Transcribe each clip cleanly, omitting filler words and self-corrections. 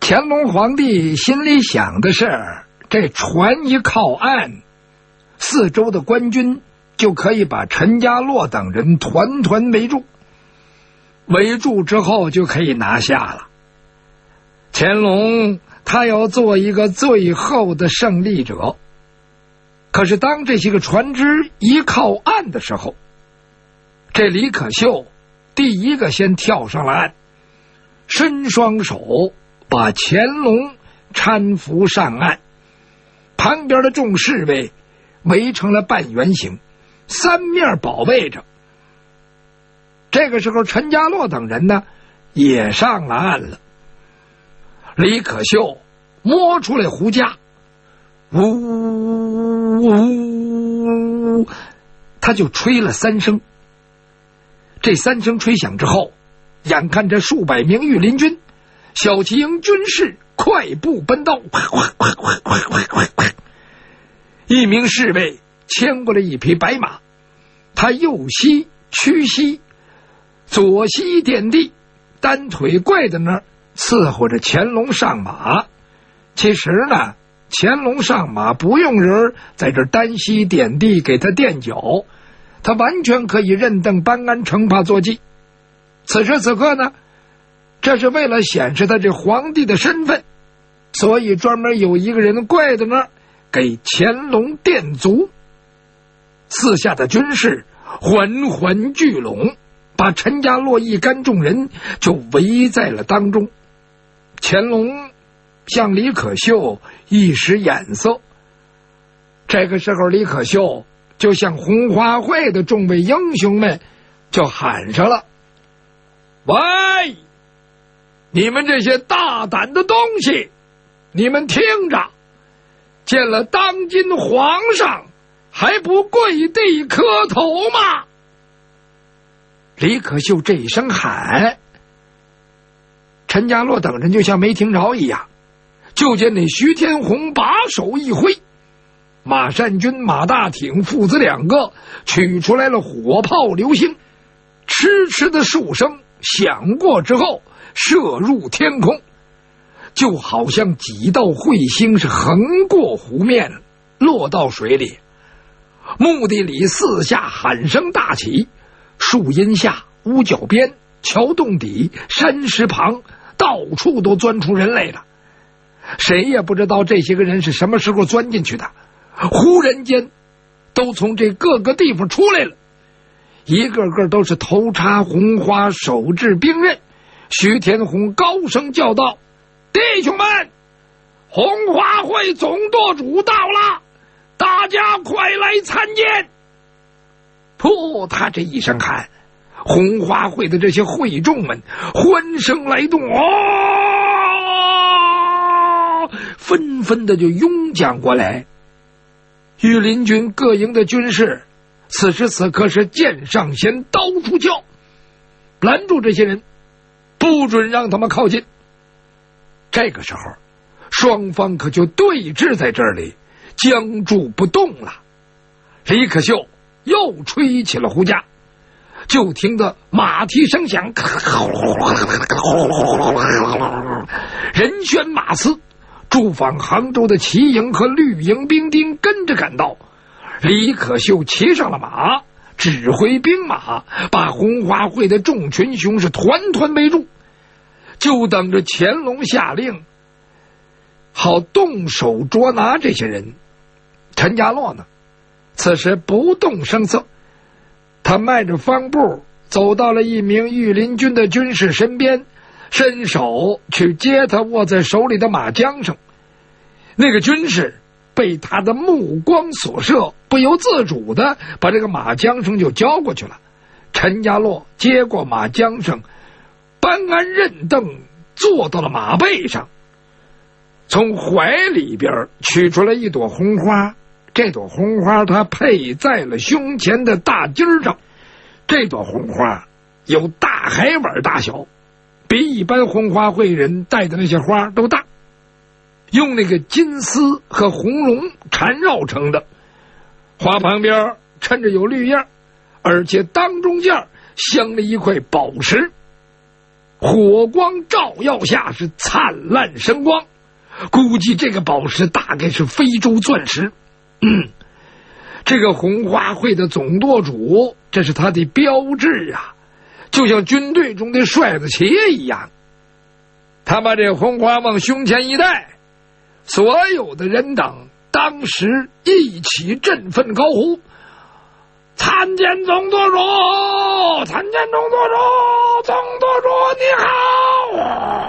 乾隆皇帝心里想的是，这船一靠岸，四周的官军就可以把陈家洛等人团团围住，围住之后就可以拿下了。乾隆他要做一个最后的胜利者。可是当这些个船只一靠岸的时候，这李可秀第一个先跳上了岸，伸双手把乾隆搀扶上岸，旁边的众侍卫围成了半圆形，三面保卫着。这个时候陈家洛等人呢也上了岸了。李可秀摸出来胡架，呜呜，他就吹了3声。这3声吹响之后，眼看着数百名御林军、小骑营军士快步奔到，一名侍卫牵过了一匹白马，他右膝屈膝，左膝垫地，单腿跪在那儿伺候着乾隆上马。其实呢，乾隆上马不用人在这单膝点地给他垫脚，他完全可以认登班安城怕坐骑。此时此刻呢，这是为了显示他这皇帝的身份，所以专门有一个人跪在那儿给乾隆垫足。四下的军士缓缓聚拢，把陈家洛一干众人就围在了当中。乾隆向李可秀一使眼色，这个时候李可秀就向红花会的众位英雄们就喊上了：喂，你们这些大胆的东西，你们听着，见了当今皇上还不跪地磕头吗？李可秀这一声喊，陈家洛等人就像没听着一样，就见那徐天红把手一挥，马善军、马大挺父子2个取出来了火炮流星，痴痴的数声响过之后射入天空，就好像几道彗星是横过湖面落到水里。墓地里四下喊声大起，树荫下、屋角边、桥洞底、山石旁，到处都钻出人来了。谁也不知道这些个人是什么时候钻进去的，忽然间都从这各个地方出来了，一个个都是头插红花，手执兵刃。徐天红高声叫道：弟兄们，红花会总舵主到了，大家快来参见。噗，他这一声喊，红花会的这些会众们欢声来动，纷纷的就拥将过来。御林军各营的军士此时此刻是剑上弦，刀出鞘，拦住这些人，不准让他们靠近。这个时候双方可就对峙在这里，僵住不动了。李可秀又吹起了胡架，就听得马蹄声响，人喧马嘶，驻防杭州的骑营和绿营兵丁跟着赶到。李可秀骑上了马，指挥兵马，把红花会的众群雄是团团围住，就等着乾隆下令，好动手捉拿这些人。陈家洛呢，此时不动声色，他迈着方步走到了一名御林军的军士身边，伸手去接他握在手里的马缰绳。那个军士被他的目光所摄，不由自主的把这个马缰绳就交过去了。陈家洛接过马缰绳，班安认凳坐到了马背上，从怀里边取出来一朵红花，这朵红花他佩在了胸前的大襟上。这朵红花有大海碗大小，比一般红花会人戴的那些花都大，用那个金丝和红绒缠绕成的，花旁边衬着有绿叶，而且当中间镶了一块宝石。 火光照耀下是灿烂生光，估计这个宝石大概是非洲钻石。这个红花会的总舵主，这是他的标志啊，就像军队中的帅子旗一样。他把这红花往胸前一戴，所有的人等当时一起振奋高呼：参见总舵主，参见总舵主，总舵主你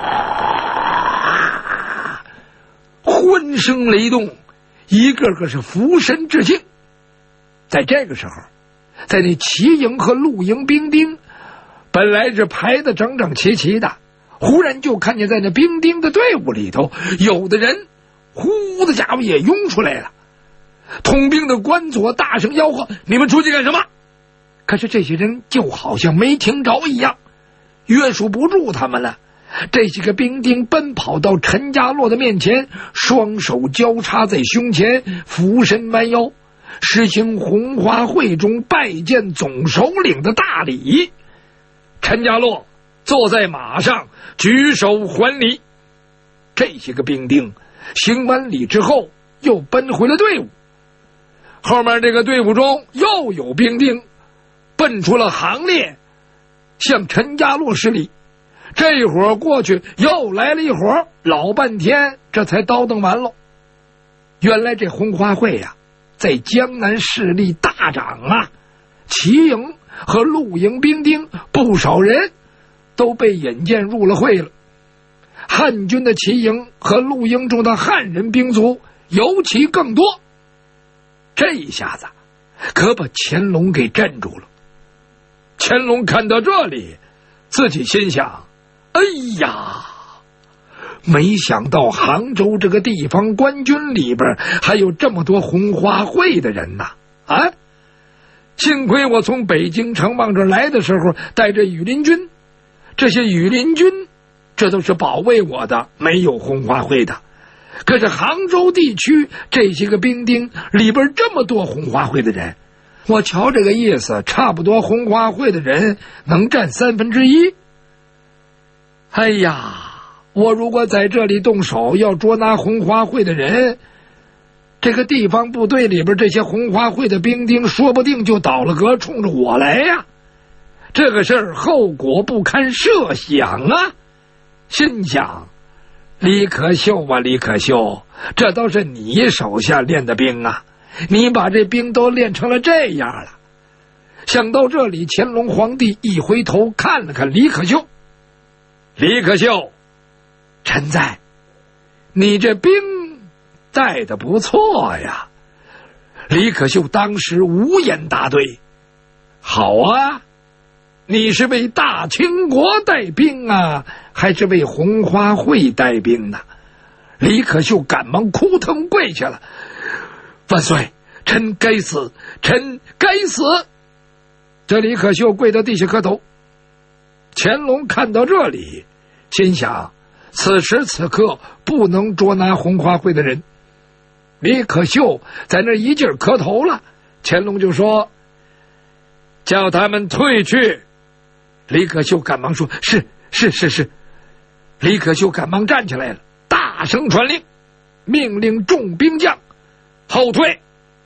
好！欢声雷动，一个个是俯身致敬。在这个时候，在那骑营和露营兵丁本来是排得整整齐齐的，忽然就看见在那兵丁的队伍里头，有的人呼的家伙也涌出来了。统兵的官佐大声吆喝：你们出去干什么？可是这些人就好像没听着一样，约束不住他们了。这几个兵丁奔跑到陈家洛的面前，双手交叉在胸前，俯身弯腰，实行红花会中拜见总首领的大礼。陈家洛坐在马上，举手还礼。这些个兵丁行完礼之后，又奔回了队伍。后面这个队伍中又有兵丁奔出了行列，向陈家洛施礼。这一会儿过去，又来了一会儿，老半天这才叨叨完了。原来这红花会呀，在江南势力大涨啊，骑营和露营兵丁不少人都被引荐入了会了。汉军的骑营和露营中的汉人兵卒尤其更多。这一下子可把乾隆给镇住了。乾隆看到这里，自己心想：哎呀，没想到杭州这个地方官军里边还有这么多红花会的人呐！啊，幸亏我从北京城往这来的时候带着羽林军，这些羽林军这都是保卫我的，没有红花会的。可是杭州地区这些个兵丁里边这么多红花会的人，我瞧这个意思，差不多红花会的人能占1/3。哎呀，我如果在这里动手要捉拿红花会的人，这个地方部队里边这些红花会的兵丁说不定就倒了戈，冲着我来呀！这个事儿后果不堪设想啊！心想，李可秀啊，李可秀，这都是你手下练的兵啊，你把这兵都练成了这样了。想到这里，乾隆皇帝一回头看了看李可秀，李可秀，臣在，你这兵带的不错呀。李可秀当时无言答对：好啊，你是为大清国带兵啊，还是为红花会带兵呢？李可秀赶忙扑腾跪下了：万岁，臣该死，臣该死！这李可秀跪到地下磕头。乾隆看到这里，心想：此时此刻不能捉拿红花会的人。李可秀在那一劲儿磕头了，乾隆就说：叫他们退去。李可秀赶忙说：是。李可秀赶忙站起来了，大声传令，命令众兵将后退。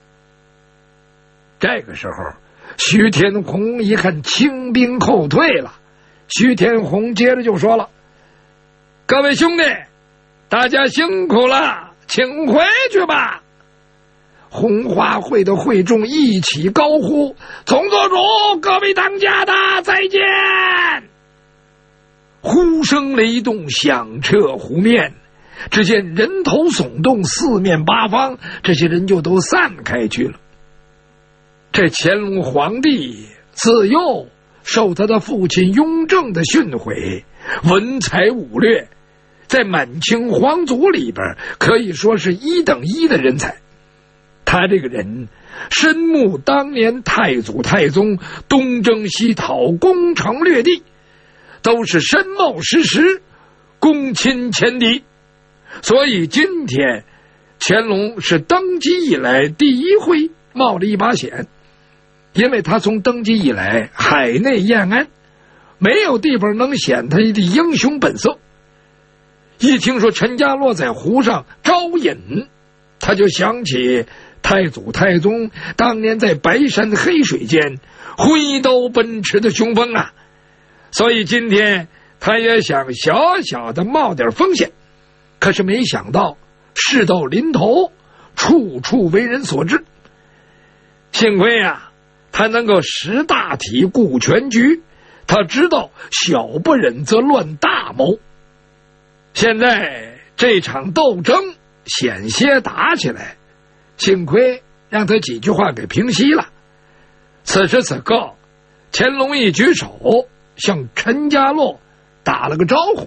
这个时候，徐天宏一看清兵后退了，徐天宏接着就说了：各位兄弟，大家辛苦了，请回去吧。红花会的会众一起高呼：总舵主，各位当家的，再见！呼声雷动，响彻湖面。只见人头耸动，四面八方这些人就都散开去了。这乾隆皇帝自幼受他的父亲雍正的训诲，文才武略，在满清皇族里边可以说是1等1的人才。他这个人深慕当年太祖太宗东征西讨，攻城略地，都是身冒失实，攻侵前敌。所以今天乾隆是登基以来第一回冒了一把险，因为他从登基以来海内厌安， 没有地方能显他的英雄本色。一听说陈家洛在湖上招引，他就想起太祖太宗当年在白山黑水间挥刀奔驰的雄风啊，所以今天他也想小小的冒点风险。可是没想到事到临头，处处为人所知。幸亏啊，他能够识大体顾全局，他知道小不忍则乱大谋。现在这场斗争险些打起来，幸亏让他几句话给平息了。此时此刻，乾隆一举手向陈家洛打了个招呼：“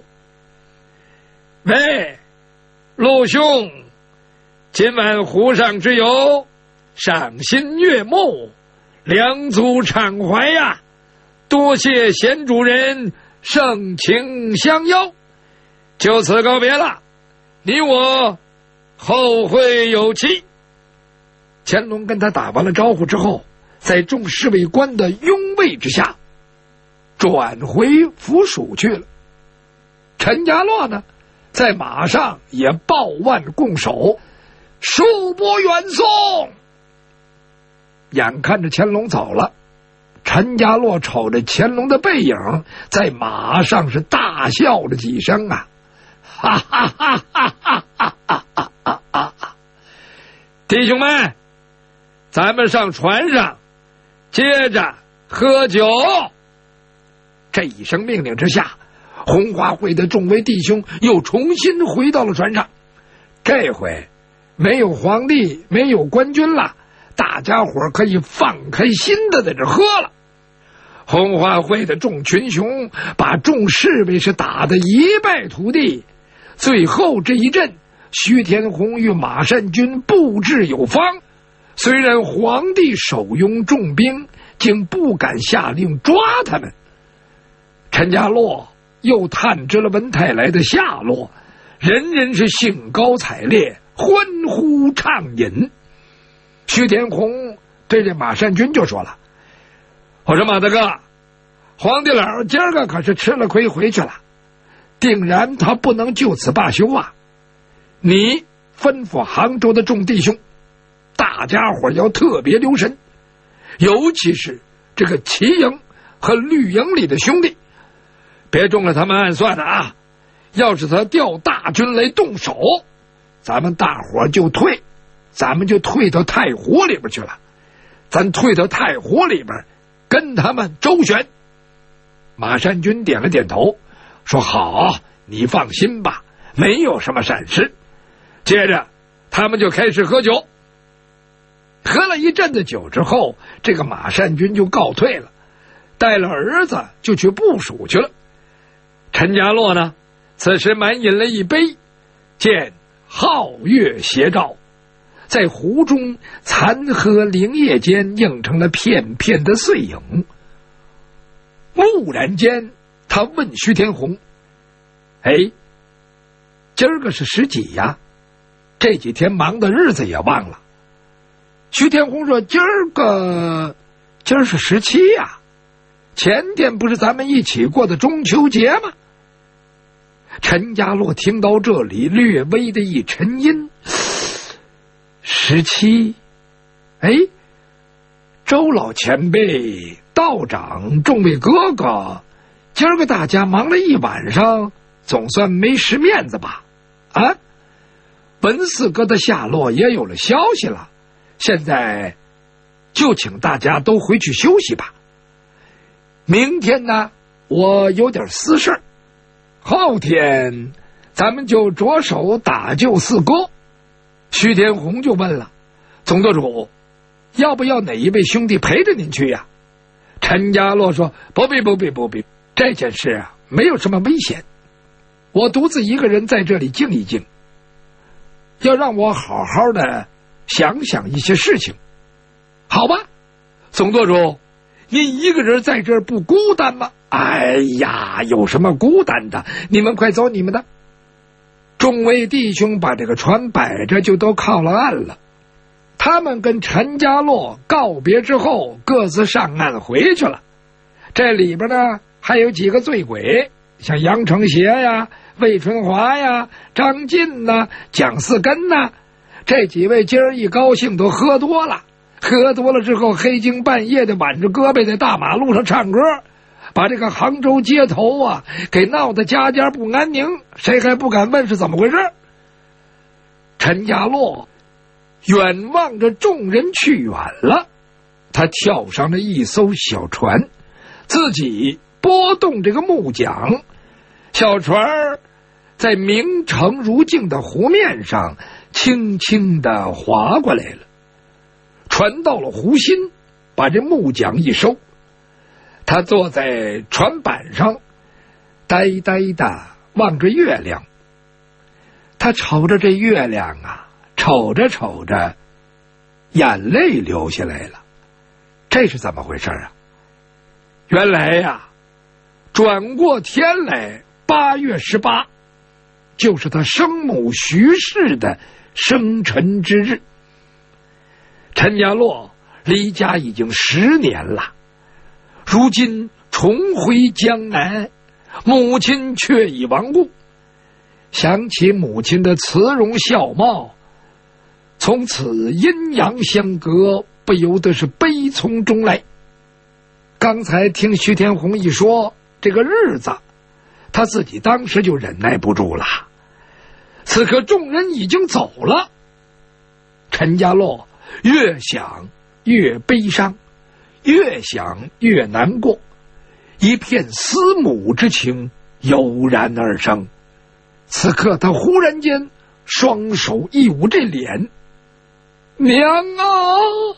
喂，陆兄，今晚湖上之游，赏心悦目，两祖畅怀呀！多谢贤主人盛情相邀，就此告别了，你我后会有期。”乾隆跟他打完了招呼之后，在众侍卫官的拥卫之下，转回府署去了。陈家洛呢，在马上也抱腕拱手，恕不远送。眼看着乾隆走了，陈家洛瞅着乾隆的背影，在马上是大笑了几声啊，哈哈哈哈哈哈哈哈哈！弟兄们，咱们上船上，接着喝酒。这一声命令之下，红花会的众位弟兄又重新回到了船上。这回没有皇帝，没有官军了，大家伙可以放开心的在这喝了。红花会的众群雄把众侍卫是打得一败涂地。最后这一阵，徐天红与马善军布置有方，虽然皇帝手拥重兵，竟不敢下令抓他们。陈家洛又探知了文泰来的下落，人人是兴高采烈，欢呼畅饮。徐天红对这马善军就说了：“我说马大哥，皇帝老今儿个可是吃了亏回去了，定然他不能就此罢休啊！你吩咐杭州的众弟兄，大家伙要特别留神，尤其是这个齐营和绿营里的兄弟，别中了他们暗算的啊！要是他调大军来动手，咱们大伙就退，咱们就退到太湖里边去了。咱退到太湖里边，跟他们周旋。”马善军点了点头，说：“好，你放心吧，没有什么闪失。”接着他们就开始喝酒。喝了一阵子酒之后，这个马善军就告退了，带了儿子就去部署去了。陈家洛呢，此时满饮了一杯，见皓月斜照，在湖中残荷灵叶间映成了片片的碎影。蓦然间，他问徐天红：“哎，今儿个是10几呀？这几天忙的日子也忘了。”徐天红说：“今儿是17呀，前天不是咱们一起过的中秋节吗？”陈家洛听到这里，略微的一沉吟：“17，哎，周老前辈、道长、众位哥哥，今儿个大家忙了一晚上，总算没失面子吧？啊，文四哥的下落也有了消息了，现在就请大家都回去休息吧。明天呢，我有点私事，后天咱们就着手打救四哥。”徐天红就问了：“总舵主，要不要哪一位兄弟陪着您去呀？”陈家洛说：“不必，这件事啊，没有什么危险，我独自一个人在这里静一静，要让我好好的想想一些事情，好吧？总舵主，您一个人在这儿不孤单吗？”“哎呀，有什么孤单的？你们快走你们的。”众位弟兄把这个船摆着，就都靠了岸了。他们跟陈家洛告别之后，各自上岸回去了。这里边呢， 还有几个醉鬼，像杨承协呀、魏春华呀、张晋呐、蒋四根呐，这几位今儿一高兴都喝多了，喝多了之后黑更半夜的挽着胳膊在大马路上唱歌，把这个杭州街头啊给闹得家家不安宁，谁还不敢问是怎么回事。陈家洛远望着众人去远了，他跳上了一艘小船，自己拨动这个木桨，小船在明澄如镜的湖面上轻轻地划过来了。船到了湖心，把这木桨一收，他坐在船板上，呆呆地望着月亮。他瞅着这月亮啊，瞅着瞅着，眼泪流下来了。这是怎么回事啊？原来呀，转过天来8月18，就是他生母徐氏的生辰之日。陈家洛离家已经10年了，如今重回江南，母亲却已亡故。想起母亲的慈容孝貌，从此阴阳相隔，不由得是悲从中来。刚才听徐天红一说这个日子，他自己当时就忍耐不住了。此刻众人已经走了，陈家洛越想越悲伤，越想越难过，一片思母之情油然而生。此刻他忽然间双手一捂这脸，娘啊！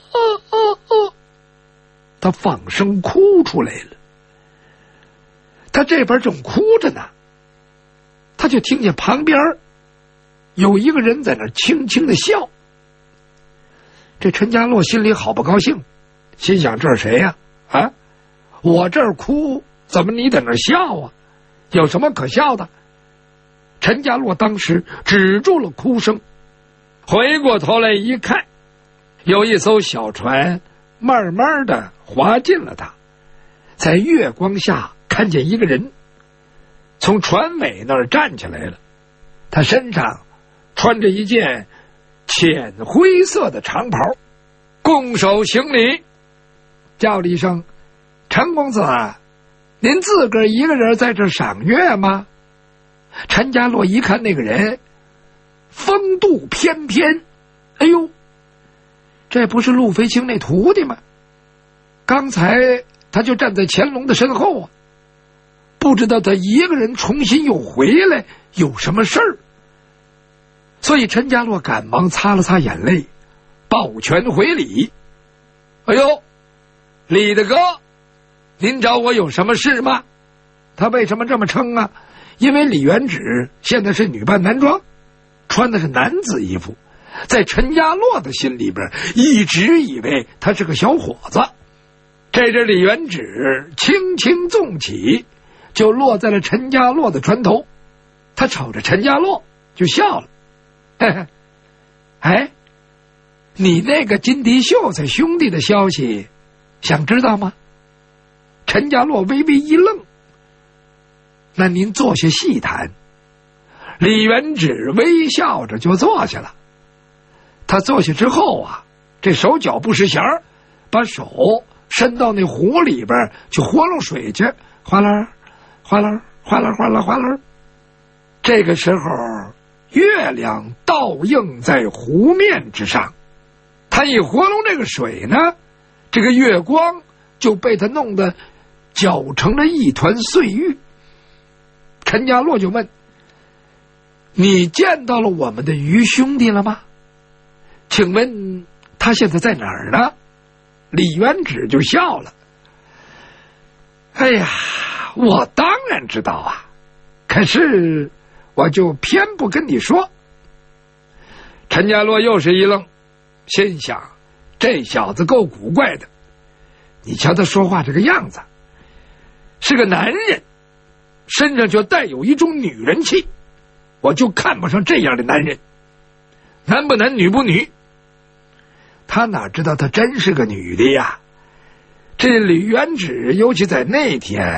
他放声哭出来了。他这边正哭着呢，他就听见旁边有一个人在那轻轻的笑。这陈家洛心里好不高兴，心想这是谁呀？啊，我这儿哭，怎么你在那笑啊？有什么可笑的？陈家洛当时止住了哭声，回过头来一看，有一艘小船慢慢的划进了他，在月光下看见一个人从船尾那儿站起来了。他身上穿着一件浅灰色的长袍，拱手行礼，叫了一声：“陈公子，您自个儿一个人在这赏月吗？”陈家洛一看那个人风度翩翩，哎呦，这不是陆飞清那徒弟吗？刚才他就站在乾隆的身后啊，不知道他一个人重新又回来有什么事儿。所以陈家洛赶忙擦了擦眼泪，抱拳回礼：“哎呦，李大哥，您找我有什么事吗？”他为什么这么称啊？因为李元芷现在是女扮男装，穿的是男子衣服，在陈家洛的心里边一直以为他是个小伙子。这只李元芷轻轻纵起，就落在了陈家洛的船头。他瞅着陈家洛就笑了：“嘿嘿，哎，你那个金迪秀才兄弟的消息想知道吗？”陈家洛微微一愣：“那您坐下细谈。”李元芷微笑着就坐下了。他坐下之后啊，这手脚不识弦，把手伸到那湖里边去活弄水去，哗啦哗啦哗啦哗啦哗啦。这个时候月亮倒映在湖面之上，他一活弄这个水呢，这个月光就被他弄得搅成了一团碎玉。陈家洛就问：“你见到了我们的于兄弟了吗？请问他现在在哪儿呢？”李元芷就笑了：“哎呀，我当然知道啊，可是我就偏不跟你说。”陈家洛又是一愣，心想这小子够古怪的。你瞧他说话这个样子，是个男人，身上就带有一种女人气，我就看不上这样的男人。男不男，女不女，他哪知道她真是个女的呀？这李元芷尤其在那天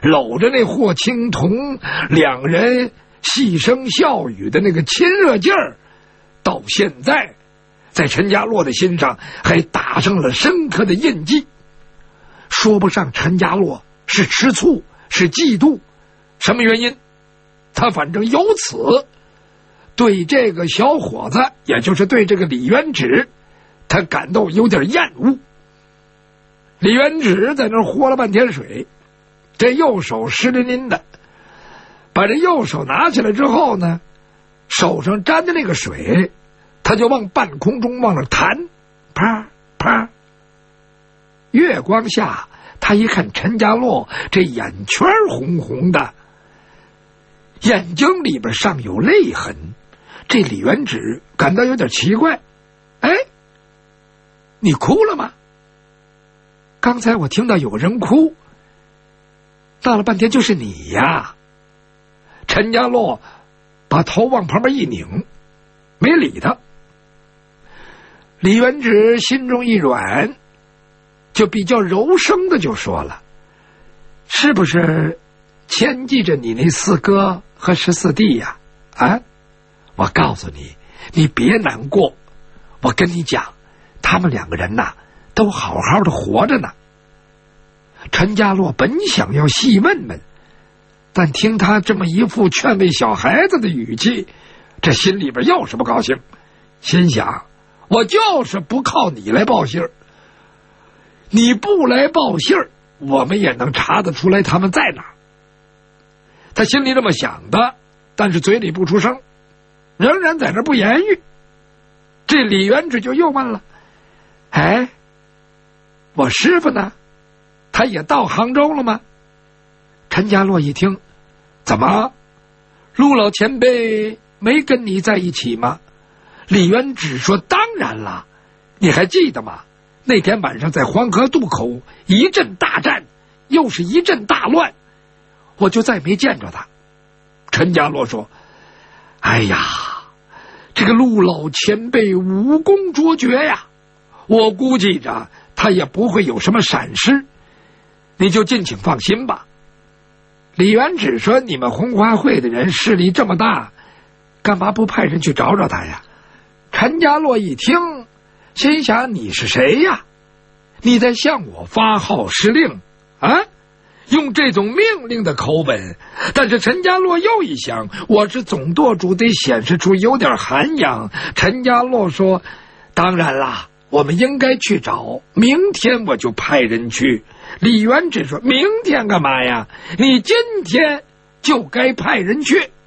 搂着那霍青桐，两人细声笑语的那个亲热劲儿，到现在在陈家洛的心上还打上了深刻的印记。说不上陈家洛是吃醋是嫉妒，什么原因，他反正由此对这个小伙子，也就是对这个李元直，他感到有点厌恶。李元直在那儿喝了半天水，这右手湿淋淋的，把这右手拿起来之后呢，手上沾的那个水，他就往半空中往那弹，啪啪。月光下，他一看陈家洛这眼圈红红的，眼睛里边尚有泪痕，这李元直感到有点奇怪。哎，你哭了吗？刚才我听到有人哭，闹了半天就是你呀。陈家洛把头往旁边一拧，没理他。李元直心中一软，就比较柔声的就说了，是不是牵记着你那4哥和14弟呀？啊，我告诉你，你别难过，我跟你讲，他们2个人呐，都好好的活着呢。陈家洛本想要细问问，但听他这么一副劝慰小孩子的语气，这心里边又是不高兴，心想，我就是不靠你来报信儿，你不来报信儿，我们也能查得出来他们在哪儿。他心里这么想的，但是嘴里不出声，仍然在那不言语。这李元直就又问了，哎，我师傅呢？他也到杭州了吗？陈家洛一听，怎么，陆老前辈没跟你在一起吗？李元直说，当然了，你还记得吗？那天晚上在黄河渡口一阵大战，又是一阵大乱，我就再没见着他。陈家洛说，哎呀，这个陆老前辈武功卓绝呀，我估计着他也不会有什么闪失，你就尽情放心吧。李元直说，你们红花会的人势力这么大，干嘛不派人去找找他呀？陈家洛一听，心想，你是谁呀？你在向我发号施令啊？用这种命令的口吻。但是陈家洛又一想，我是总舵主，得显示出有点涵养。陈家洛说，当然啦，我们应该去找，明天我就派人去。李元直说，明天干嘛呀？你今天就该派人去。